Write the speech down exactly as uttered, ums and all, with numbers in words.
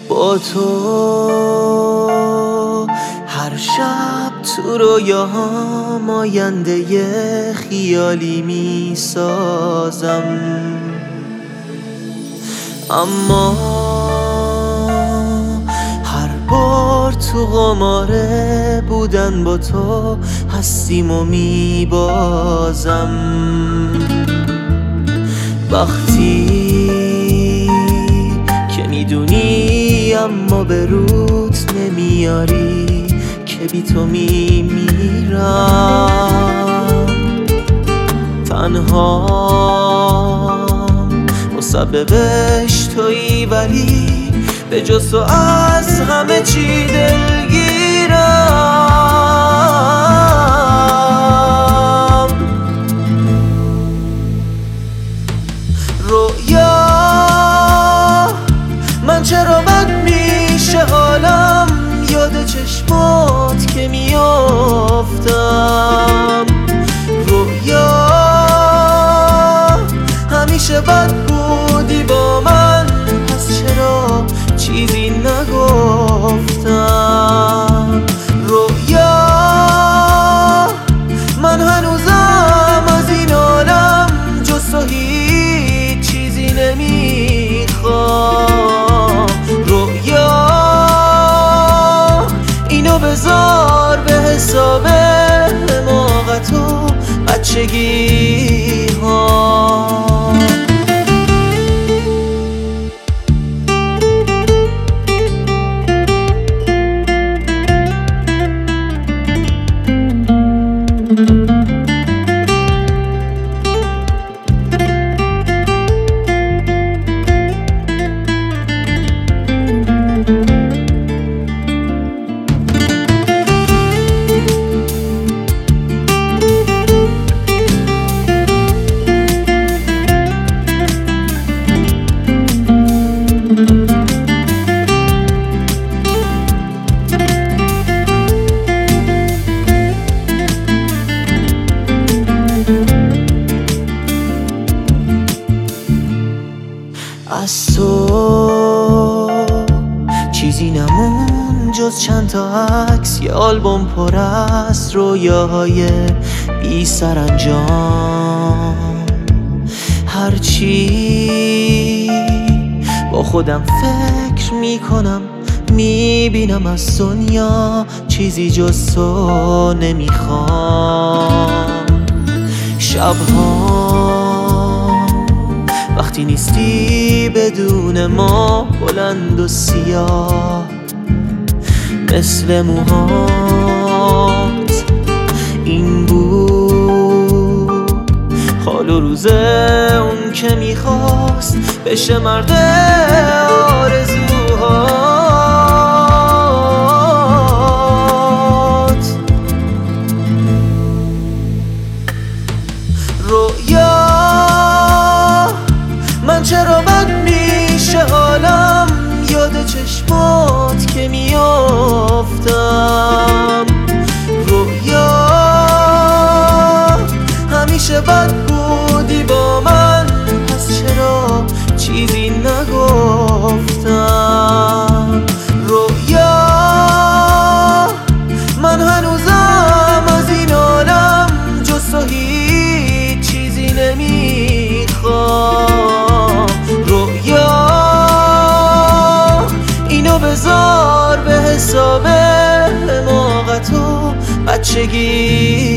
با تو هر شب تو رویاهام آینده ی خیالی می سازم، اما هر بار تو قماره بودن با تو هستیم و می بازم. وقتی که میدونی اما به روت نمیاری که بی تو میمیرم، تنها مسببش تویی ولی به جز تو از همه چی دلگیرم. رویا من چرا بد میشه حالم، یاد چشمات که میافتم. رویا همیشه بد بودی با من، پس چرا چیزی نگفتم. رویا من هنوزم از این عالم جز تو هیچ چیزی نمیخوام. رویا اینو بذار به حساب حماقت و بچگی ها. از تو چیزی نمون جز چند تا عکس، یه آلبوم پر از رویاهای بی سرانجام. هرچی با خودم فکر میکنم میبینم از دنیا چیزی جز تو نمیخوام. شبها وقتی نیستی بدون ما بلند و سیاه مثل موهات این بود حال و روزه اون که میخواست بشه مرد آرزوهات. رویا من چرا بد میشه حالم، یاد چشمات که میافتم. رویا همیشه بد بودی با من، پس چرا چیزی نگفتم. رویا من هنوزم از این عالم جز تو هیچ چیزی نمیخوام. رویا اینو بذار به حساب حماقت و بچگی